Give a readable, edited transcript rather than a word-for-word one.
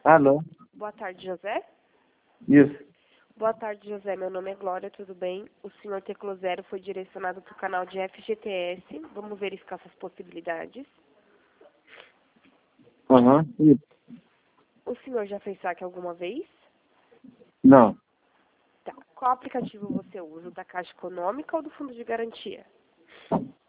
Alô? Boa tarde, José. Isso. Boa tarde, José. Meu nome é Glória, tudo bem? O senhor Teclo Zero foi direcionado para o canal de FGTS. Vamos verificar essas possibilidades. Aham. Isso. O senhor já fez saque alguma vez? Não. Tá. Qual aplicativo você usa? O da Caixa Econômica ou do Fundo de Garantia?